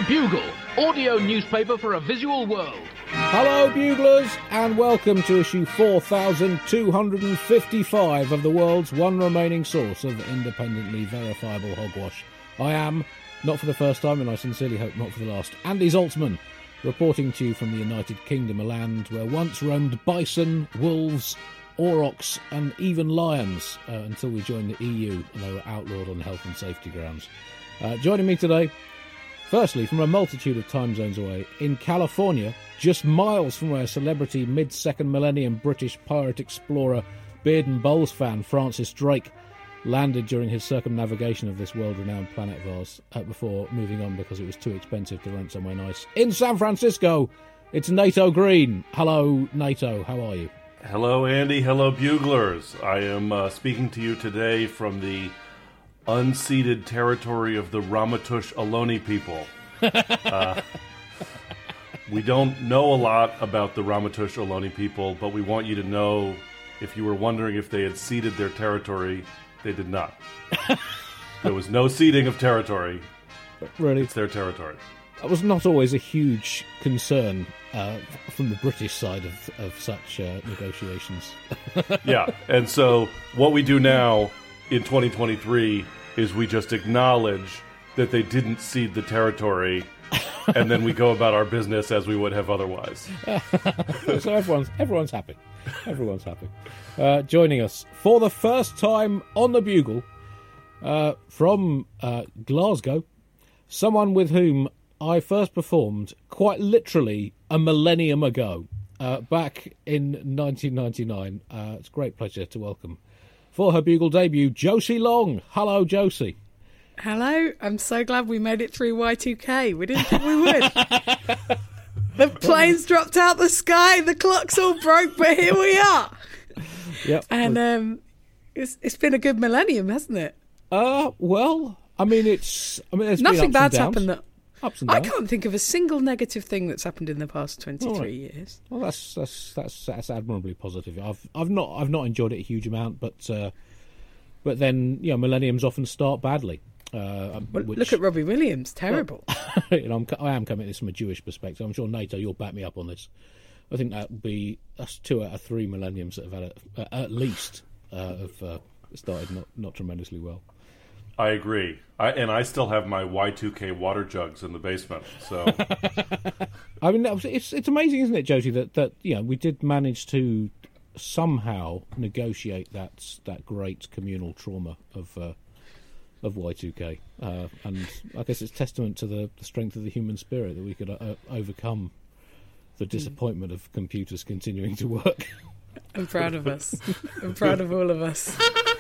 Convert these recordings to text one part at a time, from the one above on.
Bugle, audio newspaper for a visual world. Hello, Buglers, and welcome to issue 4255 of the world's one remaining source of independently verifiable hogwash. I am, not for the first time, and I sincerely hope not for the last, Andy Zaltzman, reporting to you from the United Kingdom, a land where once roamed bison, wolves, aurochs, and even lions, until we joined the EU and they were outlawed on health and safety grounds. Joining me today, firstly, from a multitude of time zones away, in California, just miles from where celebrity mid-second millennium British pirate explorer, beard and bowls fan Francis Drake landed during his circumnavigation of this world-renowned planet of ours before moving on because it was too expensive to rent somewhere nice. In San Francisco, it's Nato Green. Hello, Nato. How are you? Hello, Andy. Hello, Buglers. I am speaking to you today from the unceded territory of the Ramaytush Ohlone people. We don't know a lot about the Ramaytush Ohlone people, but we want you to know, if you were wondering if they had ceded their territory, they did not. There was no ceding of territory. Really? It's their territory. That was not always a huge concern from the British side of such negotiations. Yeah, and so what we do now in 2023 is we just acknowledge that they didn't cede the territory, and then we go about our business as we would have otherwise. So everyone's happy. Everyone's happy. Joining us for the first time on the Bugle from Glasgow, someone with whom I first performed quite literally a millennium ago, back in 1999. It's a great pleasure to welcome, for her Bugle debut, Josie Long. Hello, Josie. Hello. I'm so glad we made it through Y2K. We didn't think we would. The planes dropped out the sky, the clocks all broke, but here we are. Yep. And it's been a good millennium, hasn't it? Well, there's nothing been bad's happened. Ups and downs. I can't think of a single negative thing that's happened in the past 23 years. Well, that's admirably positive. I've not enjoyed it a huge amount, but then millenniums often start badly. Look at Robbie Williams, terrible. Well, I am coming at this from a Jewish perspective. I'm sure, Nato, you'll back me up on this. I think that's 2 out of 3 millenniums that have had at least have started not tremendously well. I agree. I still have my Y2K water jugs in the basement. So, I mean, it's amazing, isn't it, Josie, that we did manage to somehow negotiate that great communal trauma of Y2K, and I guess it's testament to the strength of the human spirit that we could overcome the disappointment of computers continuing to work. I'm proud of us. I'm proud of all of us.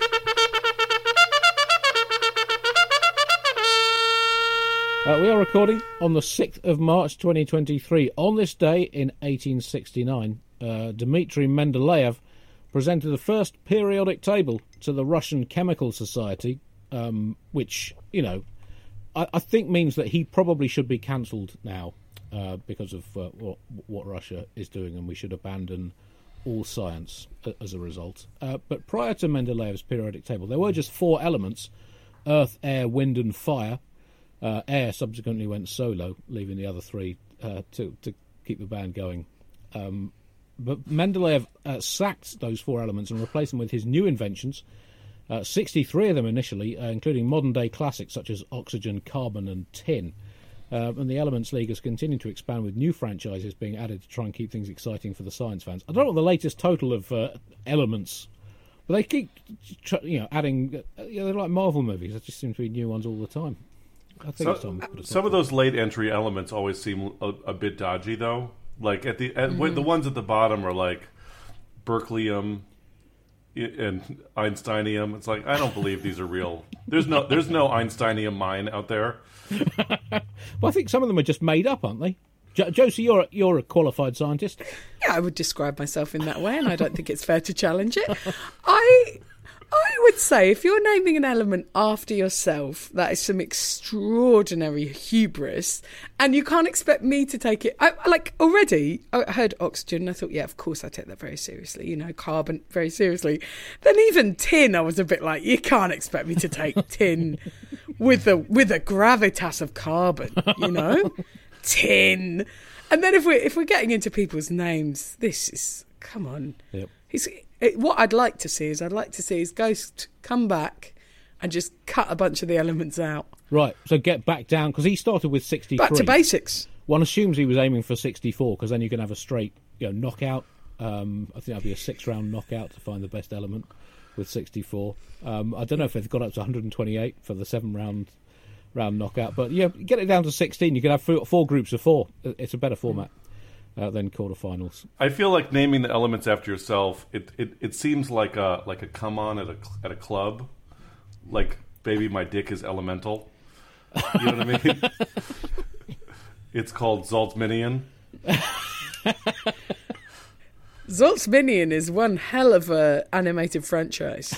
We are recording on the 6th of March 2023. On this day in 1869, Dmitry Mendeleev presented the first periodic table to the Russian Chemical Society, which, I think means that he probably should be cancelled now because of what Russia is doing, and we should abandon all science as a result. But prior to Mendeleev's periodic table, there were just 4 elements: earth, air, wind and fire. Air subsequently went solo, leaving the other 3 to keep the band going. But Mendeleev sacked those 4 elements and replaced them with his new inventions, 63 of them initially, including modern-day classics such as oxygen, carbon and tin. And the Elements League has continued to expand with new franchises being added to try and keep things exciting for the science fans. I don't know what the latest total of elements, but they keep adding. They're like Marvel movies. There just seem to be new ones all the time. I think some of those late entry elements always seem a bit dodgy, though. Like the ones at the bottom are like berkelium and Einsteinium. It's like, I don't believe these are real. There's no Einsteinium mine out there. Well, I think some of them are just made up, aren't they? Josie, you're a qualified scientist. Yeah, I would describe myself in that way, and I don't think it's fair to challenge it. I would say if you're naming an element after yourself, that is some extraordinary hubris, and you can't expect me to take it. Already, I heard oxygen, and I thought, yeah, of course I take that very seriously. Carbon very seriously. Then even tin, I was a bit like, you can't expect me to take tin with a gravitas of carbon, you know, tin. And then if we're getting into people's names, this is, come on. Yep. What I'd like to see his ghost come back and just cut a bunch of the elements out. Right, so get back down, because he started with 63. Back to basics. One assumes he was aiming for 64, because then you can have a straight knockout. I think that'd be a 6-round knockout to find the best element with 64. I don't know if they've got up to 128 for the 7-round knockout, but yeah, get it down to 16. You can have 4 groups of 4. It's a better format than quarterfinals. I feel like naming the elements after yourself. It seems like a come on at a club, like baby, my dick is elemental. You know what I mean? It's called Zaltzminion. Zaltzminion is one hell of a animated franchise.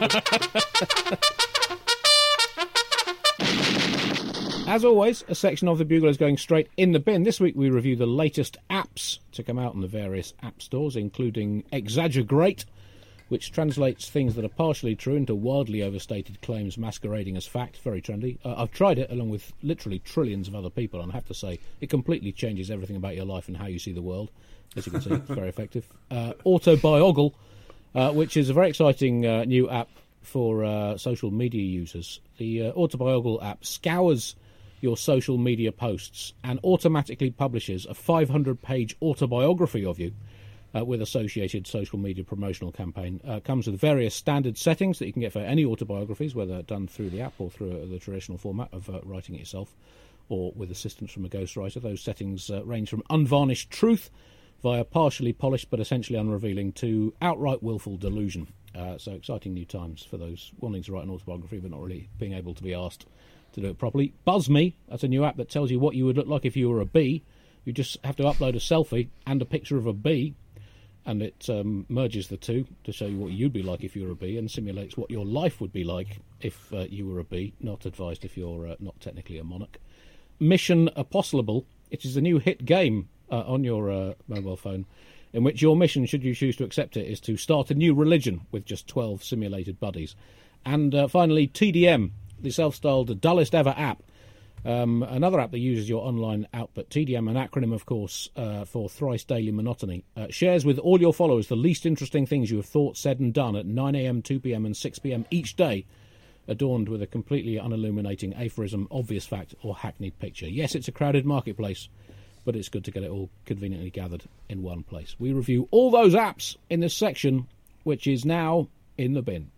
As always, a section of the Bugle is going straight in the bin. This week we review the latest apps to come out in the various app stores, including Exaggerate, which translates things that are partially true into wildly overstated claims masquerading as fact. Very trendy. I've tried it along with literally trillions of other people, and I have to say it completely changes everything about your life and how you see the world. As you can see, it's very effective. Autobiogle, which is a very exciting new app for social media users. The Autobiogle app scours your social media posts and automatically publishes a 500-page autobiography of you with associated social media promotional campaign. Comes with various standard settings that you can get for any autobiographies, whether done through the app or through the traditional format of writing it yourself or with assistance from a ghostwriter. Those settings range from unvarnished truth via partially polished but essentially unrevealing to outright willful delusion. So exciting new times for those wanting to write an autobiography but not really being able to be asked to do it properly. BuzzMe, that's a new app that tells you what you would look like if you were a bee. You just have to upload a selfie and a picture of a bee, and it merges the two to show you what you'd be like if you were a bee and simulates what your life would be like if you were a bee. Not advised if you're not technically a monarch. Mission Impossible, it is a new hit game on your mobile phone, in which your mission, should you choose to accept it, is to start a new religion with just 12 simulated buddies. And finally, TDM, the self-styled dullest ever app. Another app that uses your online output. TDM, an acronym, of course, for Thrice Daily Monotony, shares with all your followers the least interesting things you have thought, said and done at 9 a.m, 2 p.m. and 6 p.m. each day, adorned with a completely unilluminating aphorism, obvious fact, or hackneyed picture. Yes, it's a crowded marketplace, but it's good to get it all conveniently gathered in one place. We review all those apps in this section, which is now in the bin.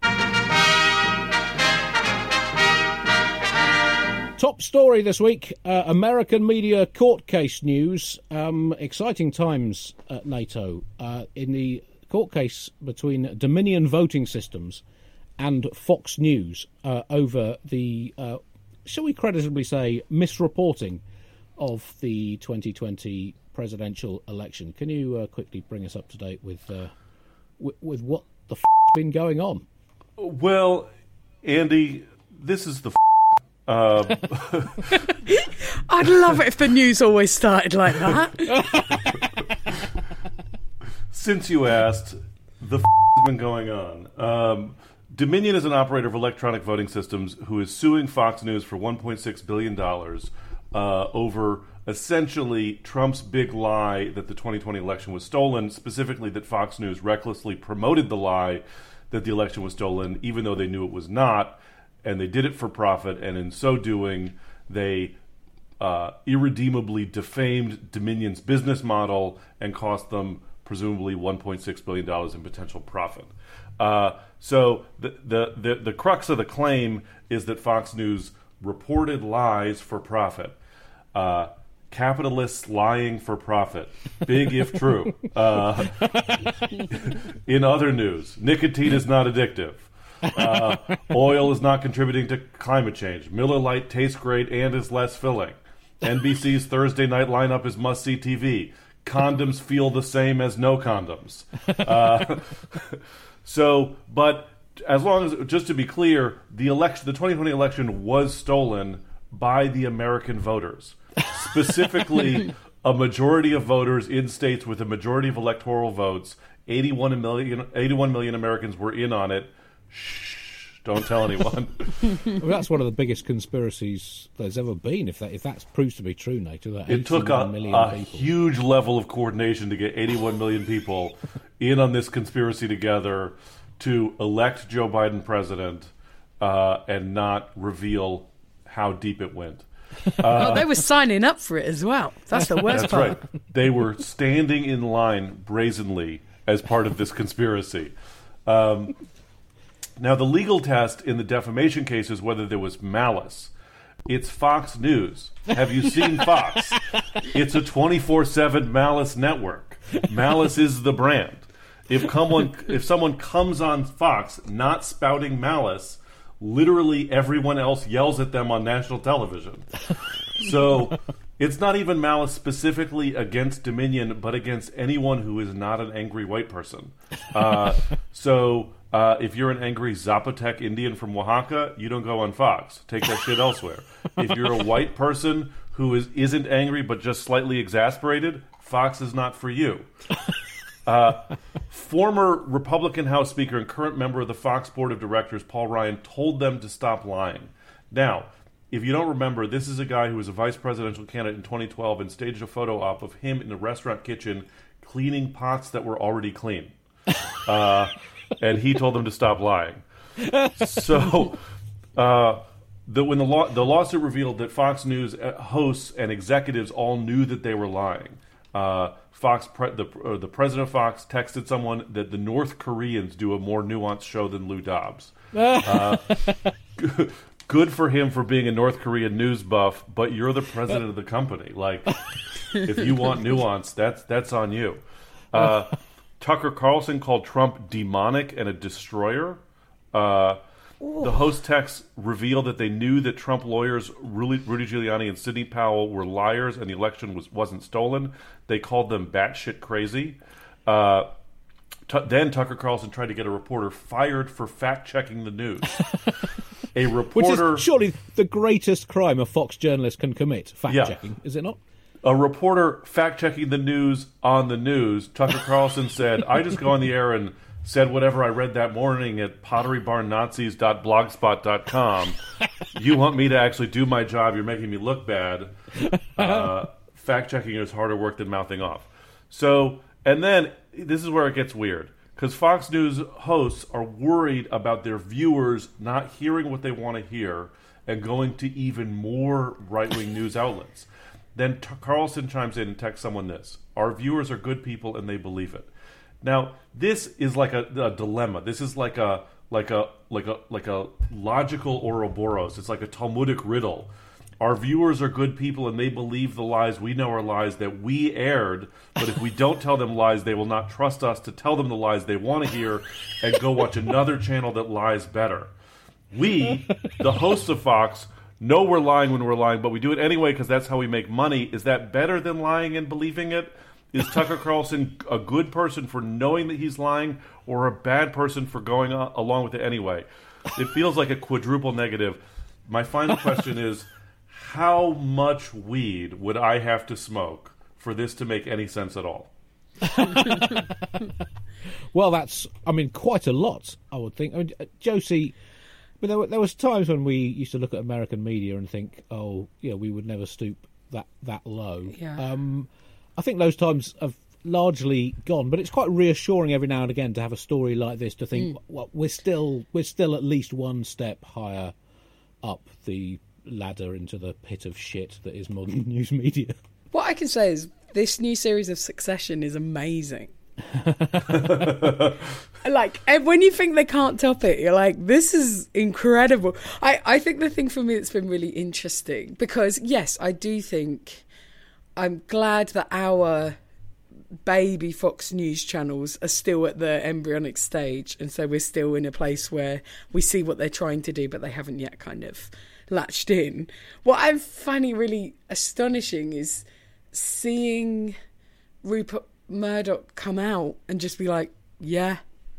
Top story this week, American media court case news. Exciting times at NATO. In the court case between Dominion Voting Systems and Fox News over the, shall we creditably say, misreporting of the 2020 presidential election. Can you quickly bring us up to date with what the f*** been going on? Well, Andy, this is the I'd love it if the news always started like that. Since you asked, the has been going on. Dominion is an operator of electronic voting systems who is suing Fox News for $1.6 billion over essentially Trump's big lie that the 2020 election was stolen, specifically that Fox News recklessly promoted the lie that the election was stolen, even though they knew it was not. And they did it for profit, and in so doing, they irredeemably defamed Dominion's business model and cost them presumably $1.6 billion in potential profit. So the crux of the claim is that Fox News reported lies for profit. Capitalists lying for profit. Big if true. In other news, nicotine is not addictive. Oil is not contributing to climate change. Miller Lite tastes great and is less filling. NBC's Thursday night lineup is must-see TV. Condoms feel the same as no condoms. But as long as, just to be clear, the 2020 election was stolen by the American voters. Specifically, a majority of voters in states with a majority of electoral votes. 81 million Americans were in on it. Shh, Don't tell anyone. Well, that's one of the biggest conspiracies there's ever been. If that proves to be true, Nato, that It took 81 million a people. huge level of coordination to get 81 million people in on this conspiracy together to elect Joe Biden president and not reveal how deep it went. They were signing up for it as well. That's the worst That's part. right. They were standing in line brazenly as part of this conspiracy. Now, the legal test in the defamation case is whether there was malice. It's Fox News. Have you seen Fox? It's a 24/7 malice network. Malice is the brand. If someone comes on Fox not spouting malice, literally everyone else yells at them on national television. So it's not even malice specifically against Dominion, but against anyone who is not an angry white person. If you're an angry Zapotec Indian from Oaxaca, you don't go on Fox. Take that shit elsewhere. If you're a white person who isn't angry but just slightly exasperated, Fox is not for you. Former Republican House Speaker and current member of the Fox Board of Directors, Paul Ryan, told them to stop lying. Now, if you don't remember, this is a guy who was a vice presidential candidate in 2012 and staged a photo op of him in a restaurant kitchen cleaning pots that were already clean. And he told them to stop lying. So, when the lawsuit revealed that Fox News hosts and executives all knew that they were lying, the president of Fox texted someone that the North Koreans do a more nuanced show than Lou Dobbs. Good for him for being a North Korean news buff, but you're the president of the company. Like, if you want nuance, that's on you. Tucker Carlson called Trump demonic and a destroyer. The host texts revealed that they knew that Trump lawyers Rudy Giuliani and Sidney Powell were liars and the election wasn't stolen. They called them batshit crazy. Then Tucker Carlson tried to get a reporter fired for fact-checking the news. A reporter... Which is surely the greatest crime a Fox journalist can commit, fact-checking, is it not? A reporter fact-checking the news on the news. Tucker Carlson said, I just go on the air and said whatever I read that morning at potterybarnnazis.blogspot.com. You want me to actually do my job, you're making me look bad. Fact-checking is harder work than mouthing off. So, and then, this is where it gets weird. Because Fox News hosts are worried about their viewers not hearing what they want to hear and going to even more right-wing news outlets. Then Carlson chimes in and texts someone this: our viewers are good people and they believe it. Now, this is like a dilemma. This is like a logical Ouroboros. It's like a Talmudic riddle. Our viewers are good people and they believe the lies we know are lies that we aired, but if we don't tell them lies, they will not trust us to tell them the lies they want to hear and go watch another channel that lies better. We, the hosts of Fox, know we're lying when we're lying, but we do it anyway because that's how we make money. Is that better than lying and believing it? Is Tucker Carlson a good person for knowing that he's lying or a bad person for going along with it anyway? It feels like a quadruple negative. My final question is, how much weed would I have to smoke for this to make any sense at all? Well, that's, quite a lot, I would think. Josie... But there was times when we used to look at American media and think, we would never stoop that low. Yeah. I think those times have largely gone, but it's quite reassuring every now and again to have a story like this to think, well, we're still at least one step higher up the ladder into the pit of shit that is modern news media. What I can say is this new series of Succession is amazing. Like, when you think they can't top it, you're like, this is incredible. I think the thing for me that's been really interesting, because yes, I do think I'm glad that our baby Fox News channels are still at the embryonic stage, and so we're still in a place where we see what they're trying to do, but they haven't yet kind of latched in. What I'm finding really astonishing is seeing Rupert Murdoch come out and just be like, yeah,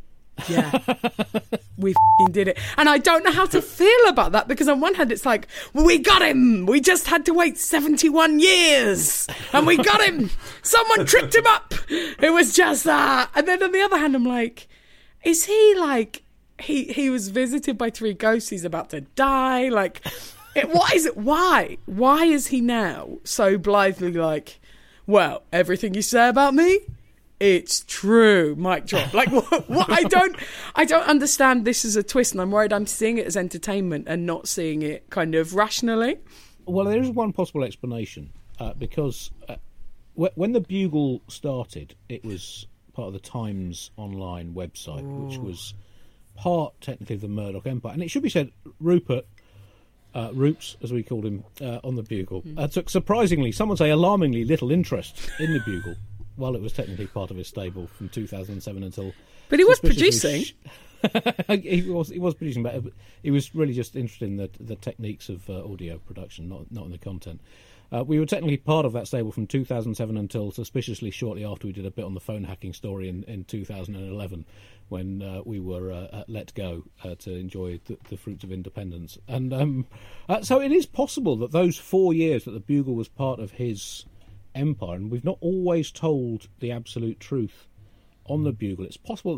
we f***ing did it. And I don't know how to feel about that, because on one hand it's like, we got him, we just had to wait 71 years and we got him, someone tricked him up, it was just that. And then on the other hand I'm like, is he like he was visited by 3 ghosts. He's about to die. Like, what is it? Why? Why is he now so blithely like, well, everything you say about me, it's true. Mic drop. Like, what? I don't understand this as a twist, and I'm worried I'm seeing it as entertainment and not seeing it kind of rationally. Well, there is one possible explanation because when the Bugle started, it was part of the Times Online website, which was part technically of the Murdoch empire. And it should be said, Rupert, Roots, as we called him on the Bugle, took surprisingly, some would say alarmingly little interest in the Bugle, while it was technically part of his stable from 2007 until... But he was producing. He was producing, but he was really just interested in the techniques of audio production, not in the content. We were technically part of that stable from 2007 until suspiciously shortly after we did a bit on the phone hacking story in 2011, when we were let go to enjoy the fruits of independence. And so it is possible that those 4 years that the Bugle was part of his empire, and we've not always told the absolute truth on the Bugle, it's possible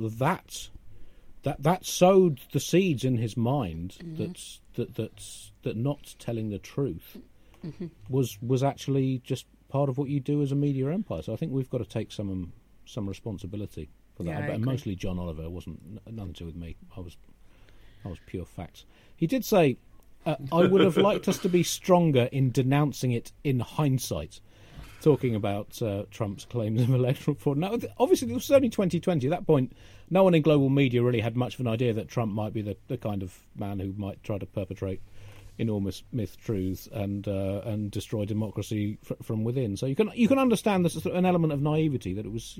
that sowed the seeds in his mind that not telling the truth was actually just part of what you do as a media empire. So I think we've got to take some responsibility for that. Yeah, And mostly John Oliver, wasn't nothing to do with me. I was pure facts. He did say, I would have liked us to be stronger in denouncing it in hindsight, talking about Trump's claims of electoral fraud. Now, obviously, it was only 2020. At that point, no one in global media really had much of an idea that Trump might be the kind of man who might try to perpetrate enormous myth truths and destroy democracy from within. So you can understand there's an element of naivety that it was,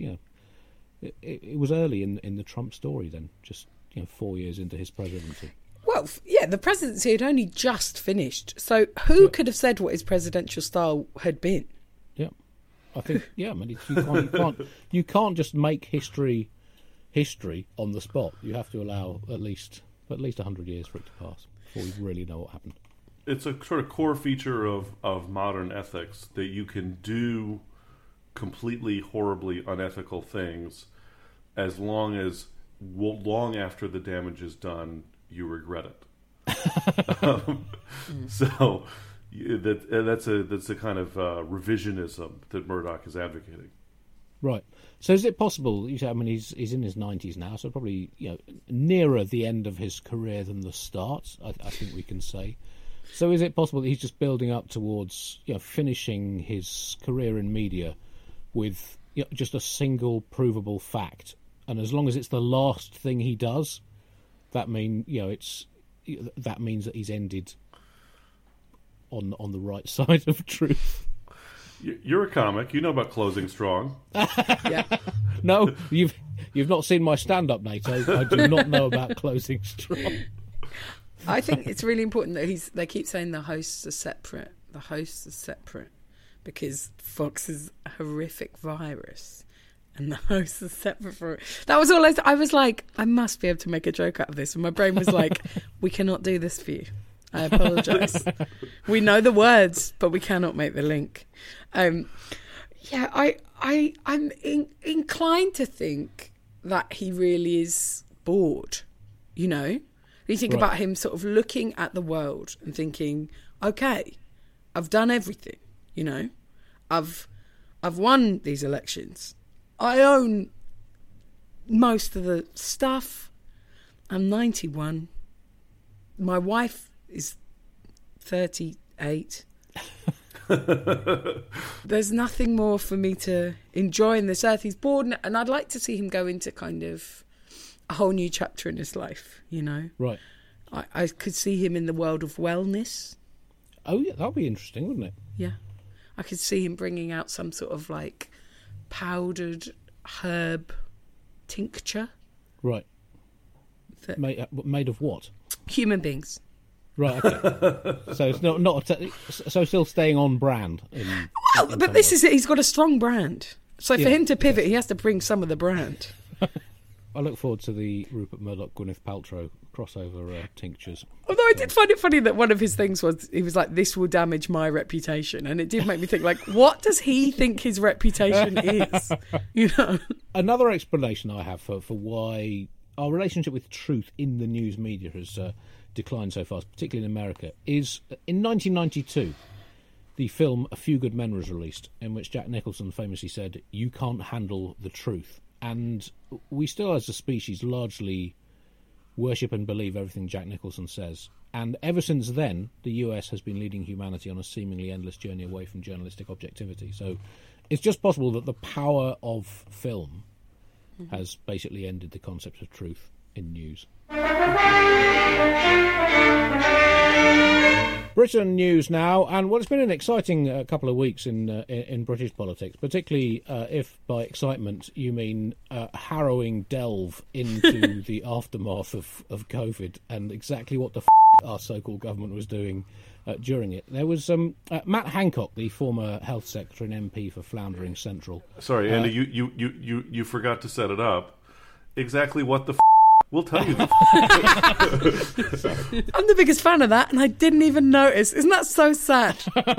it was early in the Trump story then, just 4 years into his presidency. Well, yeah, the presidency had only just finished. So who could have said what his presidential style had been? Yeah, I think. Yeah, I mean, you can't just make history on the spot. You have to allow at least 100 years for it to pass before we really know what happened. It's a sort of core feature of modern ethics that you can do completely horribly unethical things as long after the damage is done, you regret it. So that's a kind of revisionism that Murdoch is advocating. Right. So is it possible? You say, I mean, he's in his 90s now, so probably nearer the end of his career than the start. I think we can say. So is it possible that he's just building up towards finishing his career in media with just a single provable fact, and as long as it's the last thing he does, that means that he's ended on the right side of truth. You're a comic. You know about closing strong. Yeah. No, you've not seen my stand-up, Nate. I do not know about closing strong. I think it's really important that they keep saying the hosts are separate. The hosts are separate because Fox is a horrific virus, and the hosts are separate for it. That was all I was like, I must be able to make a joke out of this, and my brain was like, we cannot do this for you. I apologise. We know the words, but we cannot make the link. I'm inclined to think that he really is bored. You think about him sort of looking at the world and thinking, okay, I've done everything. I've won these elections. I own most of the stuff. I'm 91. My wife is 38. There's nothing more for me to enjoy in this earth. He's bored, and I'd like to see him go into kind of a whole new chapter in his life, Right. I could see him in the world of wellness. Oh, yeah, that would be interesting, wouldn't it? Yeah. I could see him bringing out some sort of like powdered herb tincture. Right. Made of what? Human beings. Right, okay. So it's not so still staying on brand. But this is it. He's got a strong brand. So for him to pivot, he has to bring some of the brand. I look forward to the Rupert Murdoch, Gwyneth Paltrow crossover tinctures. Although I did find it funny that one of his things was, he was like, this will damage my reputation. And it did make me think, like, what does he think his reputation is? Another explanation I have for why our relationship with truth in the news media has declined so fast, particularly in America, is in 1992, the film A Few Good Men was released, in which Jack Nicholson famously said, "You can't handle the truth." And we still, as a species, largely worship and believe everything Jack Nicholson says. And ever since then, the US has been leading humanity on a seemingly endless journey away from journalistic objectivity. So it's just possible that the power of film has basically ended the concept of truth in news. Britain news now, and well, it's been an exciting couple of weeks in British politics, particularly if by excitement you mean harrowing delve into the aftermath of COVID and exactly what the our so-called government was doing during it. There was Matt Hancock, the former Health Secretary and MP for Floundering Central. Sorry, Andy, you forgot to set it up. Exactly what the we'll tell you. I'm the biggest fan of that, and I didn't even notice. Isn't that so sad?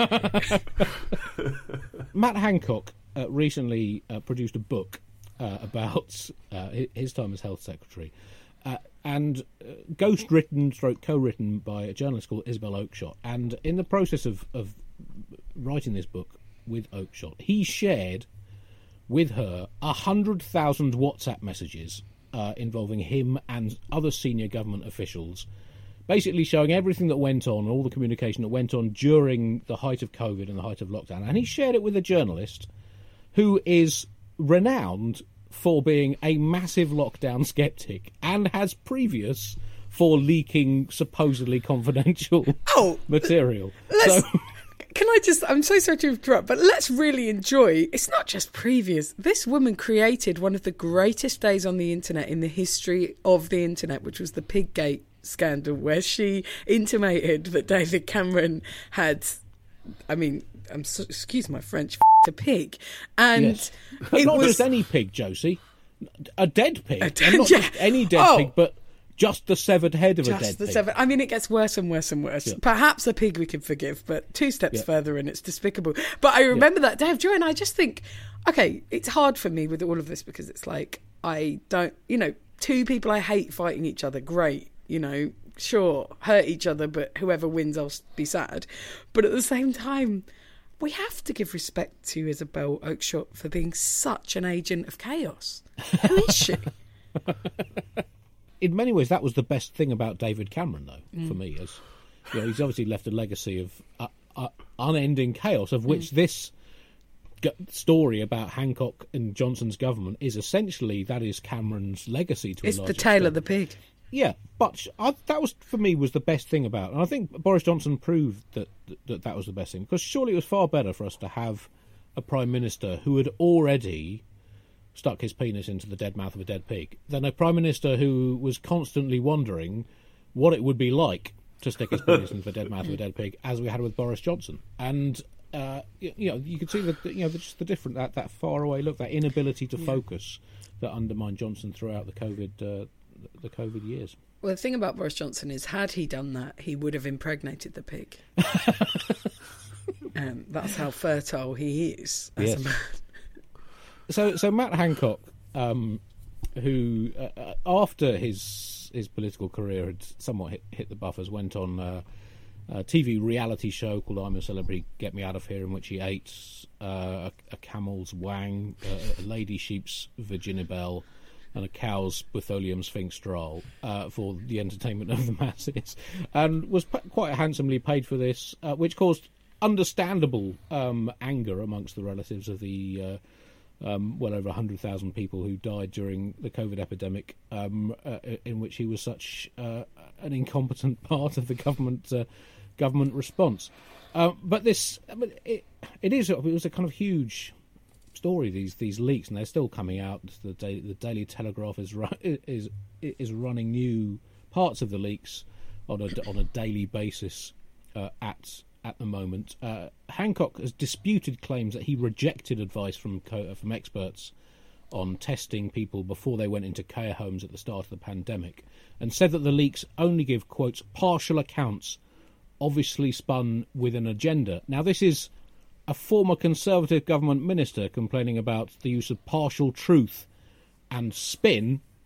Matt Hancock recently produced a book about his time as Health Secretary, and ghost-written, co-written by a journalist called Isabel Oakeshott. And in the process of writing this book with Oakeshott, he shared with her 100,000 WhatsApp messages involving him and other senior government officials, basically showing everything that went on, all the communication that went on during the height of COVID and the height of lockdown. And he shared it with a journalist who is renowned for being a massive lockdown skeptic and has previous for leaking supposedly confidential material. I'm so sorry to interrupt, but let's really enjoy, it's not just previous. This woman created one of the greatest days on the internet in the history of the internet, which was the Piggate scandal, where she intimated that David Cameron had, excuse my French, a pig. And yes. Not just any pig, Josie. A dead pig. Not just any dead pig, but just the severed head of a dead pig. It gets worse and worse and worse. Yeah. Perhaps a pig we can forgive, but 2 steps further and it's despicable. But I remember that day of joy, and I just think, okay, it's hard for me with all of this because it's like, I don't, 2 people I hate fighting each other, great, sure, hurt each other, but whoever wins, I'll be sad. But at the same time, we have to give respect to Isabel Oakeshott for being such an agent of chaos. Who is she? In many ways, that was the best thing about David Cameron, though, for me. As he's obviously left a legacy of unending chaos, of which this story about Hancock and Johnson's government is essentially, that is Cameron's legacy to a large extent. It's the tail of the pig. Yeah, but that was, for me, was the best thing about it. And I think Boris Johnson proved that was the best thing, because surely it was far better for us to have a Prime Minister who had already stuck his penis into the dead mouth of a dead pig than a Prime Minister who was constantly wondering what it would be like to stick his penis into the dead mouth of a dead pig, as we had with Boris Johnson. And you could see that just the different that far away look, that inability to focus that undermined Johnson throughout the COVID years. Well, the thing about Boris Johnson is, had he done that, he would have impregnated the pig. That's how fertile he is as a man. So Matt Hancock, who after his political career had somewhat hit the buffers, went on a TV reality show called I'm a Celebrity, Get Me Out of Here, in which he ate a camel's wang, a lady sheep's virginibel, and a cow's Butholium sphinxtral for the entertainment of the masses, and was quite handsomely paid for this, which caused understandable anger amongst the relatives of the well over 100,000 people who died during the COVID epidemic, in which he was such an incompetent part of the government response. But it was a kind of huge story, these leaks, and they're still coming out. The Daily Telegraph is running new parts of the leaks on a daily basis at the moment. Hancock has disputed claims that he rejected advice from experts on testing people before they went into care homes at the start of the pandemic, and said that the leaks only give, quotes, partial accounts, obviously spun with an agenda. Now, this is a former Conservative government minister complaining about the use of partial truth and spin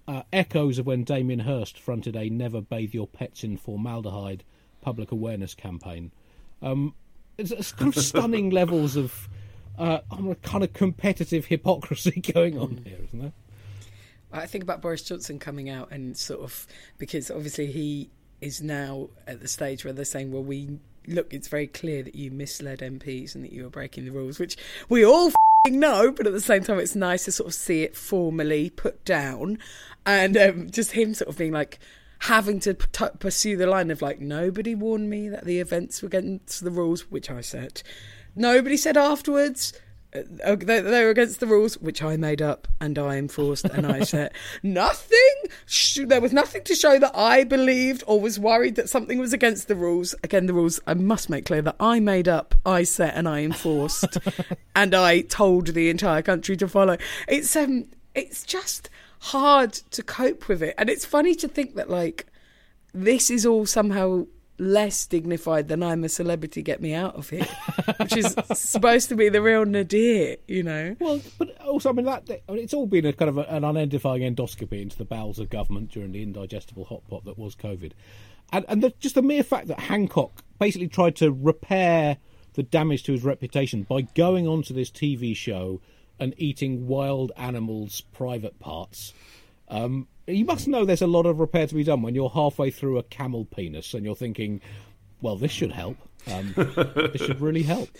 echoes of when Damien Hirst fronted a Never Bathe Your Pets in Formaldehyde public awareness campaign. It's kind of stunning levels of kind of competitive hypocrisy going on here, isn't there? I think about Boris Johnson coming out and sort of, because obviously he is now at the stage where they're saying, well, it's very clear that you misled MPs and that you were breaking the rules, which we all know, but at the same time it's nice to sort of see it formally put down. And just him sort of being like, having to pursue the line of like, nobody warned me that the events were against the rules, which I said. Nobody said afterwards they were against the rules, which I made up and I enforced, and I said nothing. There was nothing to show that I believed or was worried that something was against the rules. Again, the rules, I must make clear that I made up, I set, and I enforced, and I told the entire country to follow. It's just hard to cope with it, and it's funny to think that like this is all somehow less dignified than I'm a celebrity, get me out of here, which is supposed to be the real nadir, you know. Well, but also, I mean, it's all been a kind of an unedifying endoscopy into the bowels of government during the indigestible hot pot that was COVID, and just the mere fact that Hancock basically tried to repair the damage to his reputation by going onto this TV show and eating wild animals' private parts. You must know there's a lot of repair to be done when you're halfway through a camel penis and you're thinking, well, this should help. This should really help.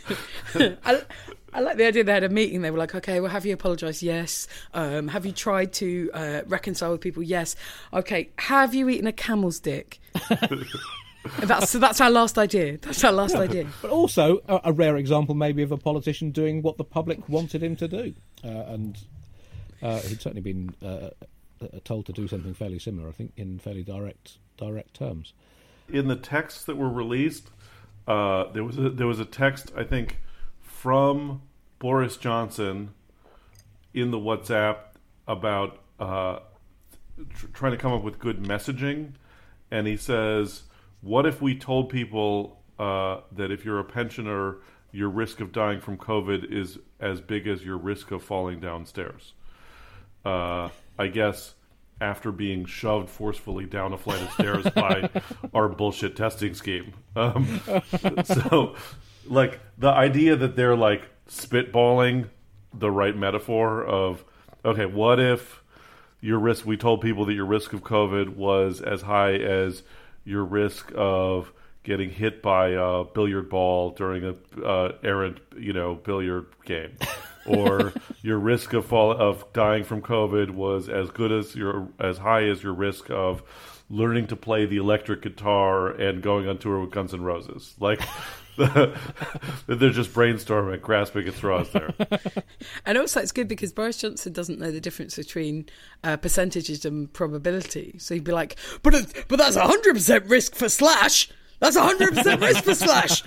I like the idea they had a meeting. They were like, okay, well, have you apologised? Yes. Have you tried to reconcile with people? Yes. Okay, have you eaten a camel's dick? That's our last idea. That's our last idea. But also a rare example maybe of a politician doing what the public wanted him to do. And he'd certainly been told to do something fairly similar, I think, in fairly direct terms. In the texts that were released, there was a text, I think, from Boris Johnson in the WhatsApp about trying to come up with good messaging, and he says, what if we told people that if you're a pensioner, your risk of dying from COVID is as big as your risk of falling downstairs? I guess after being shoved forcefully down a flight of stairs by our bullshit testing scheme. So, like, the idea that they're, like, spitballing the right metaphor of, okay, what if we told people that your risk of COVID was as high as your risk of getting hit by a billiard ball during a errant, billiard game, or your risk of dying from COVID was as high as your risk of learning to play the electric guitar and going on tour with Guns N' Roses. Like, they're just brainstorming, grasping at straws there. And also it's good because Boris Johnson doesn't know the difference between percentages and probability. So he'd be like, but that's 100% risk for Slash. That's 100% risk for Slash.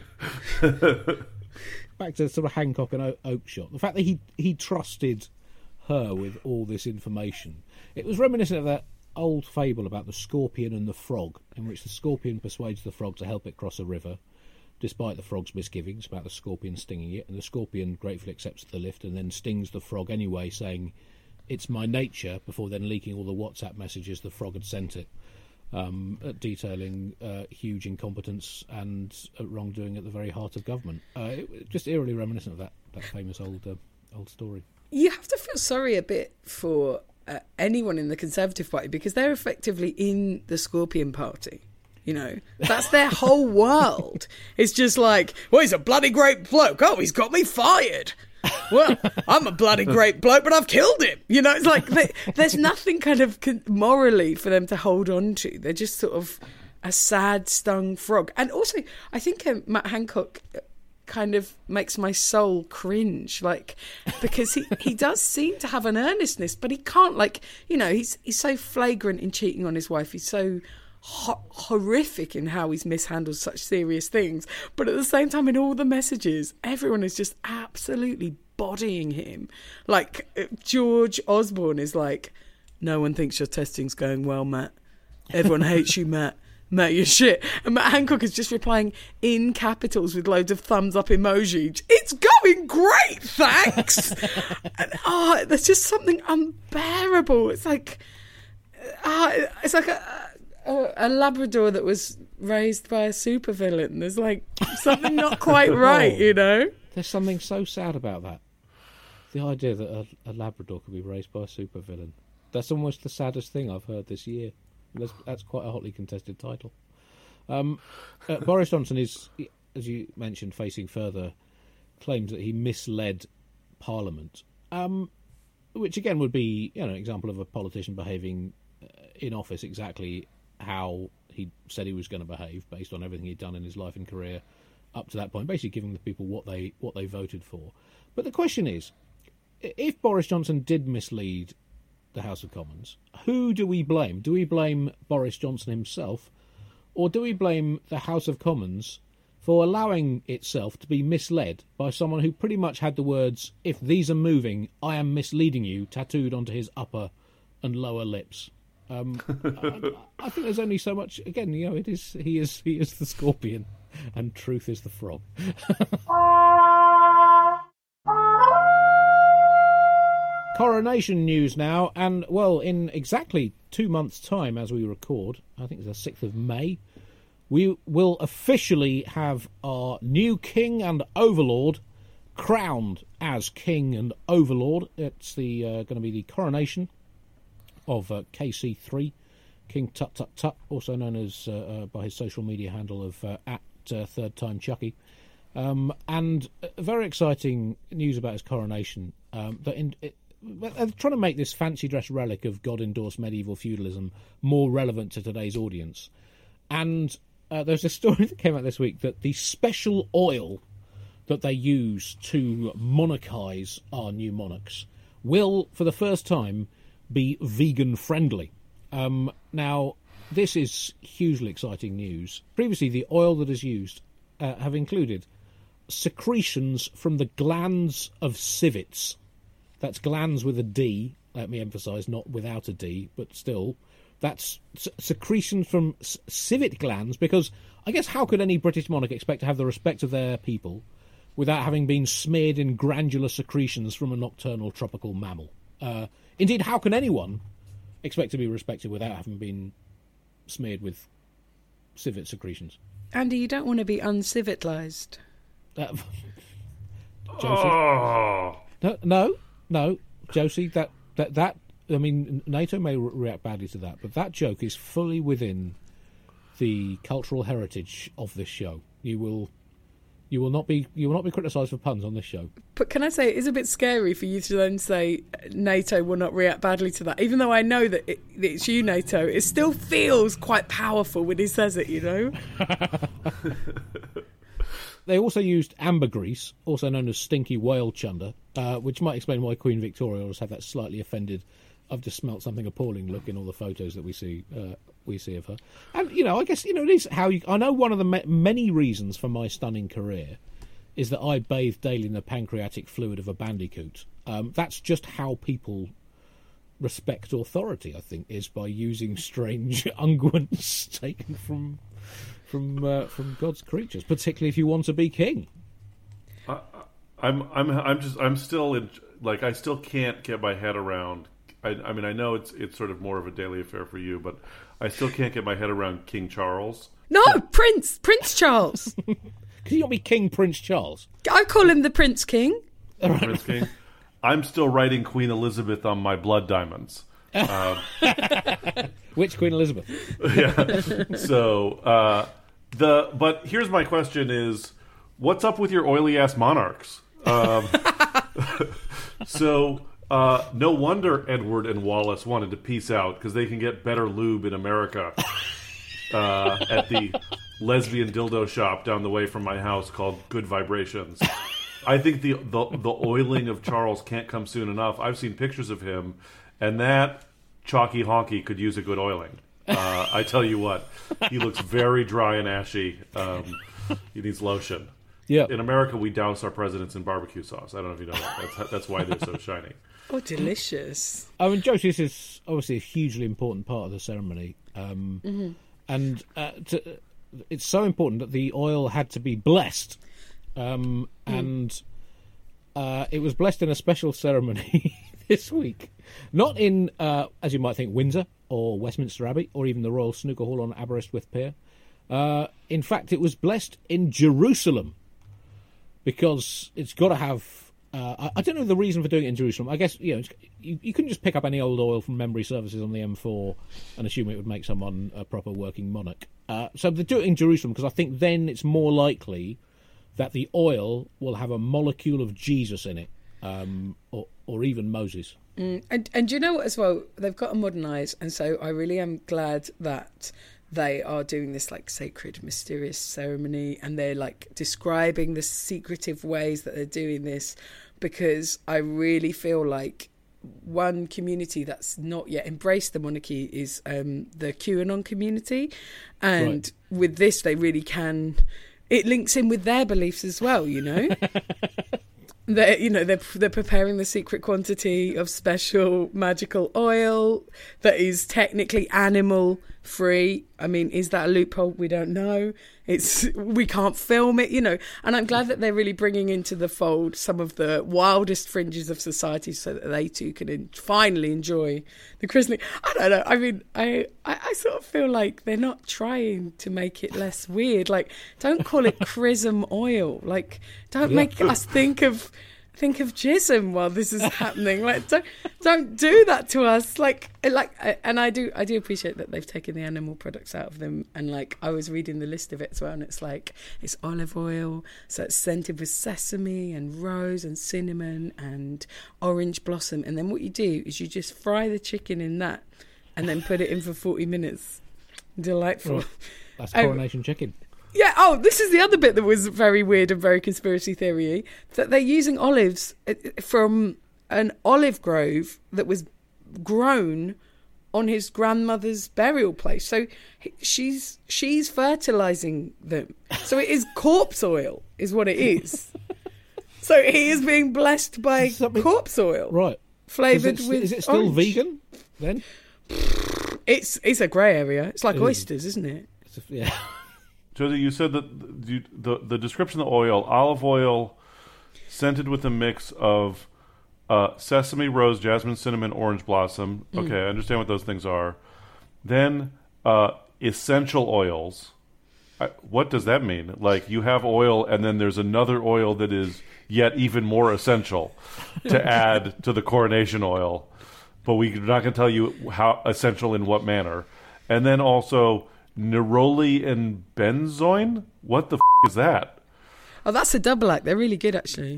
Back to sort of Hancock and Oakeshott. The fact that he trusted her with all this information. It was reminiscent of that old fable about the scorpion and the frog, in which the scorpion persuades the frog to help it cross a river, despite the frog's misgivings about the scorpion stinging it, and the scorpion gratefully accepts the lift and then stings the frog anyway, saying, it's my nature, before then leaking all the WhatsApp messages the frog had sent it, detailing huge incompetence and wrongdoing at the very heart of government. Just eerily reminiscent of that famous old story. You have to feel sorry a bit for anyone in the Conservative Party because they're effectively in the Scorpion Party. That's their whole world. It's just like, well, he's a bloody great bloke. Oh, he's got me fired. Well, I'm a bloody great bloke, but I've killed him. It's like there's nothing kind of morally for them to hold on to. They're just sort of a sad, stung frog. And also, I think Matt Hancock kind of makes my soul cringe, because he does seem to have an earnestness, but he can't, he's so flagrant in cheating on his wife. He's so horrific in how he's mishandled such serious things, but at the same time in all the messages everyone is just absolutely bodying him. Like George Osborne is like, no one thinks your testing's going well, Matt. Everyone hates you, Matt. Matt, you're shit. And Matt Hancock is just replying in capitals with loads of thumbs up emojis. It's going great, thanks. And there's just something unbearable. It's like, It's like a Labrador that was raised by a supervillain. There's like something not quite right, you know? There's something so sad about that. The idea that a Labrador could be raised by a supervillain. That's almost the saddest thing I've heard this year. That's quite a hotly contested title. Boris Johnson is, as you mentioned, facing further claims that he misled Parliament, which again would be an example of a politician behaving in office exactly how he said he was going to behave based on everything he'd done in his life and career up to that point, basically giving the people what they voted for. But the question is, if Boris Johnson did mislead the House of Commons, who do we blame? Do we blame Boris Johnson himself, or do we blame the House of Commons for allowing itself to be misled by someone who pretty much had the words, "If these are moving, I am misleading you," tattooed onto his upper and lower lips? I think there's only so much. Again, he is the scorpion, and truth is the frog. Coronation news now, and well, in exactly 2 months' time, as we record, I think it's the 6th of May, we will officially have our new king and overlord crowned as king and overlord. It's going to be the coronation of KC3, King Tut Tut Tut, also known as by his social media handle of at Third Time Chucky. And very exciting news about his coronation. They're trying to make this fancy dress relic of God-endorsed medieval feudalism more relevant to today's audience. And there's a story that came out this week that the special oil that they use to monarchise our new monarchs will, for the first time, be vegan-friendly. Now, this is hugely exciting news. Previously, the oil that is used have included secretions from the glands of civets. That's glands with a D, let me emphasise, not without a D, but still. That's secretions from civet glands, because I guess how could any British monarch expect to have the respect of their people without having been smeared in granular secretions from a nocturnal tropical mammal? Indeed, how can anyone expect to be respected without having been smeared with civet secretions? Andy, you don't want to be uncivilised. No, Josie, that I mean, NATO may react badly to that, but that joke is fully within the cultural heritage of this show. You will not be criticised for puns on this show. But can I say, it is a bit scary for you to then say NATO will not react badly to that, even though I know that it's you, NATO. It still feels quite powerful when he says it, you know. They also used ambergrease, also known as stinky whale chunder, which might explain why Queen Victoria always had that slightly offended, "I've just smelt something appalling" look in all the photos that we see of her. And I guess it is how you. I know one of the many reasons for my stunning career is that I bathe daily in the pancreatic fluid of a bandicoot. That's just how people respect authority, I think, is by using strange unguents taken from God's creatures, particularly if you want to be king. I'm still in, like, I still can't get my head around. I mean, I know it's sort of more of a daily affair for you, but I still can't get my head around King Charles. No, Prince Charles. Can you not be King Prince Charles? I call him the Prince King. Prince King. I'm still writing Queen Elizabeth on my blood diamonds. Which Queen Elizabeth? Yeah. So but here's my question: is what's up with your oily ass monarchs? So no wonder Edward and Wallace wanted to peace out, because they can get better lube in America at the lesbian dildo shop down the way from my house called Good Vibrations. I think the oiling of Charles can't come soon enough. I've seen pictures of him, and that chalky honky could use a good oiling. I tell you what, he looks very dry and ashy. He needs lotion. Yeah. In America, we douse our presidents in barbecue sauce. I don't know if you know that. That's why they're so shiny. Oh, delicious. I mean, Josie, this is obviously a hugely important part of the ceremony. And it's so important that the oil had to be blessed. And it was blessed in a special ceremony this week. Not in, as you might think, Windsor or Westminster Abbey or even the Royal Snooker Hall on Aberystwyth Pier. In fact, it was blessed in Jerusalem because it's got to have... I don't know the reason for doing it in Jerusalem. I guess you couldn't just pick up any old oil from memory services on the M4 and assume it would make someone a proper working monarch. So they do it in Jerusalem because I think then it's more likely that the oil will have a molecule of Jesus in it, or even Moses. And you know what as well? They've got to modernise, and so I really am glad that they are doing this like sacred, mysterious ceremony, and they're like describing the secretive ways that they're doing this, because I really feel like one community that's not yet embraced the monarchy is the QAnon community, and with this they really can. It links in with their beliefs as well, you know. They're preparing the secret quantity of special magical oil that is technically animal free. I mean, is that a loophole? We don't know. We can't film it, And I'm glad that they're really bringing into the fold some of the wildest fringes of society so that they too can finally enjoy the christening. I don't know. I mean, I sort of feel like they're not trying to make it less weird. Like, don't call it chrism oil. Like, don't make us think of jism while this is happening. Like, don't do that to us. And I do appreciate that they've taken the animal products out of them. And like, I was reading the list of it as well, and it's like, it's olive oil, so it's scented with sesame and rose and cinnamon and orange blossom. And then what you do is you just fry the chicken in that, and then put it in for 40 minutes. Delightful. Right. That's coronation chicken. Yeah, this is the other bit that was very weird and very conspiracy theory, that they're using olives from an olive grove that was grown on his grandmother's burial place. So she's fertilising them. So it is corpse oil, is what it is. So he is being blessed by corpse oil. Right. Flavoured with Is it still orange. vegan, then? It's a grey area. It's like oysters, isn't it? Yeah. Josie, you said that the description of the oil, olive oil, scented with a mix of sesame, rose, jasmine, cinnamon, orange blossom. Okay, I understand what those things are. Then essential oils. What does that mean? Like, you have oil and then there's another oil that is yet even more essential to add to the coronation oil. But we're not going to tell you how essential in what manner. And then also... neroli and benzoin? What the is that? Oh, that's a double act. They're really good, actually.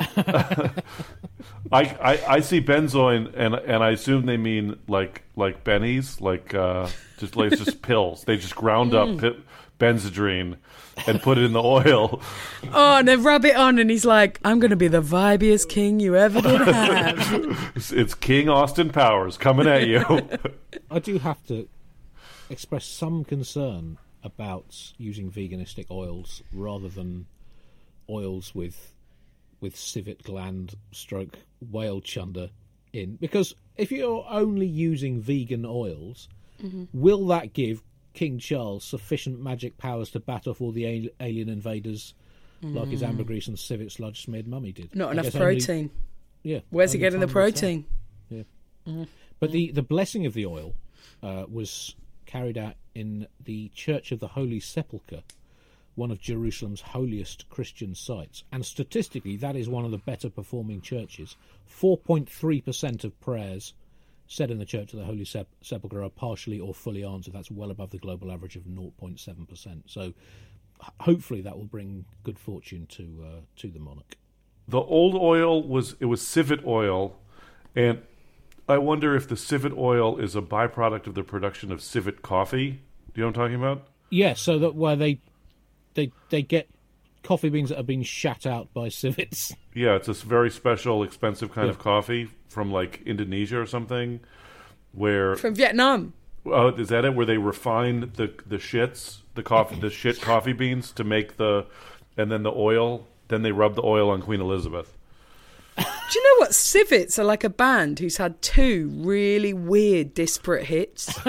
I see benzoin and I assume they mean like bennies, just pills. They just ground up benzodrine and put it in the oil. Oh, and they rub it on, and he's like, "I'm going to be the vibiest king you ever did have." It's King Austin Powers coming at you. I do have to express some concern about using veganistic oils rather than oils with civet gland stroke whale chunder in, because if you're only using vegan oils, will that give King Charles sufficient magic powers to bat off all the alien invaders like his ambergris and civet sludge smeared mummy did? Not enough protein. Where's he getting the protein? But the blessing of the oil was carried out in the Church of the Holy Sepulchre, one of Jerusalem's holiest Christian sites. And statistically, that is one of the better performing churches. 4.3% of prayers said in the Church of the Holy Sepulchre are partially or fully answered. That's well above the global average of 0.7%. So hopefully that will bring good fortune to the monarch. The old oil was civet oil, and I wonder if the civet oil is a byproduct of the production of civet coffee. Do you know what I'm talking about? Yeah, so that where they get coffee beans that have been shat out by civets. Yeah, it's this very special, expensive kind of coffee from like Indonesia or something. From Vietnam. Is that it? Where they refine the shit coffee beans to make and then the oil. Then they rub the oil on Queen Elizabeth. Do you know what? Civets are like a band who's had 2 really weird, disparate hits. Do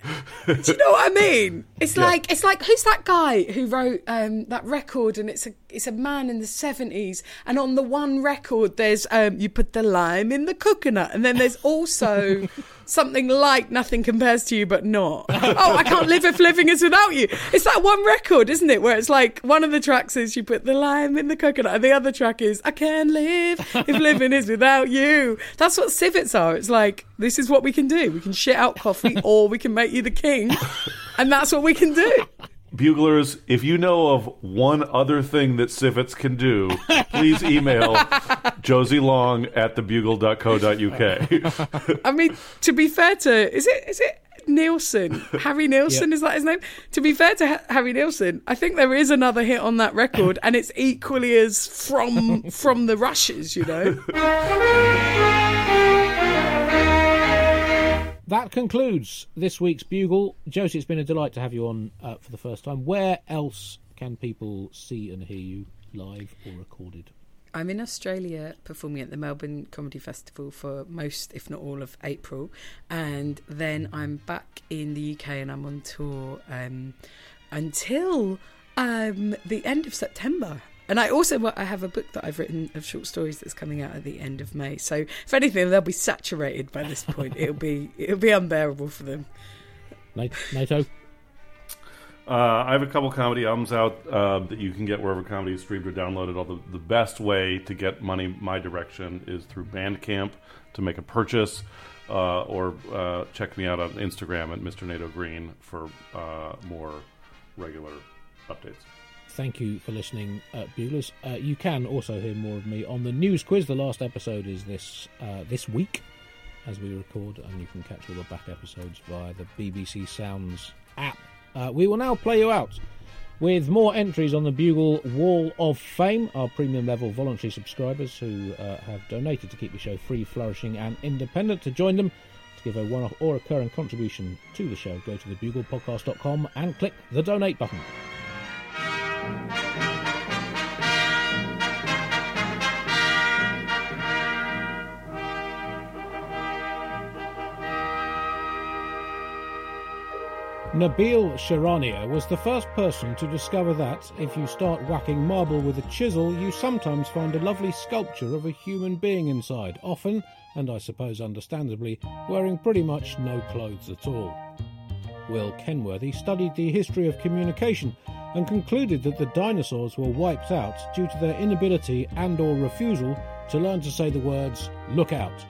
you know what I mean? It's like who's that guy who wrote that record, and it's it's a man in the 70s, and on the one record there's you put the lime in the coconut, and then there's also something like Nothing Compares to You But Not. Oh, I can't live if living is without you. It's that one record, isn't it, where it's like one of the tracks is you put the lime in the coconut, and the other track is I can't live if living is without you. That's what civets are. It's like, this is what we can do. We can shit out coffee, or we can make you the king, and that's what we can do. Buglers, if you know of one other thing that civets can do, please email josielong@thebugle.co.uk. I mean, to be fair to... Is it Nielsen? Harry Nielsen, Yep. Is that his name? To be fair to Harry Nielsen, I think there is another hit on that record, and it's equally as from the Rushes, you know? That concludes this week's Bugle. Josie, it's been a delight to have you on for the first time. Where else can people see and hear you live or recorded? I'm in Australia performing at the Melbourne Comedy Festival for most, if not all, of April. And then I'm back in the UK and I'm on tour until the end of September. And I have a book that I've written of short stories that's coming out at the end of May. So if anything, they'll be saturated by this point. It'll be unbearable for them. NATO? I have a couple comedy albums out that you can get wherever comedy is streamed or downloaded. Although the best way to get money my direction is through Bandcamp to make a purchase, or check me out on Instagram at Mr. NATO Green for more regular updates. Thank you for listening, Buglers. You can also hear more of me on the News Quiz. The last episode is this week as we record, and you can catch all the back episodes via the BBC Sounds app. We will now play you out with more entries on the Bugle Wall of Fame, our premium level voluntary subscribers who have donated to keep the show free, flourishing and independent. To join them, to give a one-off or recurring contribution to the show, go to thebuglepodcast.com and click the donate button. Nabil Sharania was the first person to discover that, if you start whacking marble with a chisel, you sometimes find a lovely sculpture of a human being inside, often, and I suppose understandably, wearing pretty much no clothes at all. Will Kenworthy studied the history of communication and concluded that the dinosaurs were wiped out due to their inability and or refusal to learn to say the words, "Look out."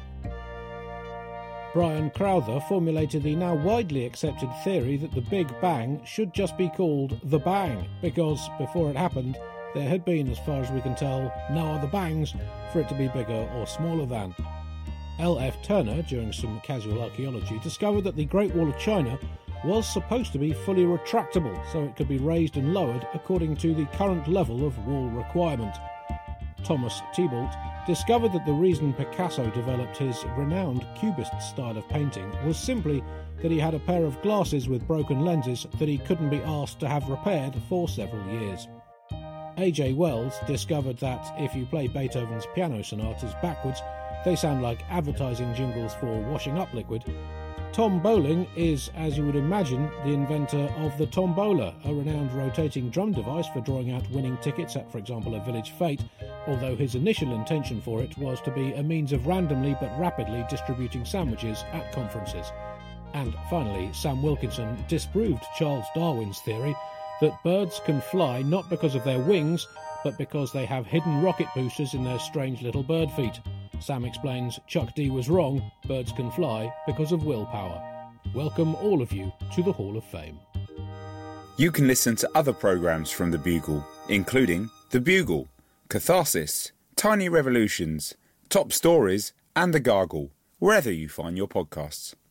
Brian Crowther formulated the now widely accepted theory that the Big Bang should just be called the Bang, because before it happened, there had been, as far as we can tell, no other bangs for it to be bigger or smaller than. L.F. Turner, during some casual archaeology, discovered that the Great Wall of China was supposed to be fully retractable, so it could be raised and lowered according to the current level of wall requirement. Thomas Thibault discovered that the reason Picasso developed his renowned Cubist style of painting was simply that he had a pair of glasses with broken lenses that he couldn't be asked to have repaired for several years. A.J. Wells discovered that if you play Beethoven's piano sonatas backwards, they sound like advertising jingles for washing up liquid. Tom Bowling is, as you would imagine, the inventor of the tombola, a renowned rotating drum device for drawing out winning tickets at, for example, a village fete, although his initial intention for it was to be a means of randomly but rapidly distributing sandwiches at conferences. And finally, Sam Wilkinson disproved Charles Darwin's theory that birds can fly not because of their wings, but because they have hidden rocket boosters in their strange little bird feet. Sam explains Chuck D was wrong, birds can fly because of willpower. Welcome all of you to the Hall of Fame. You can listen to other programmes from The Bugle, including The Bugle, Catharsis, Tiny Revolutions, Top Stories and The Gargle, wherever you find your podcasts.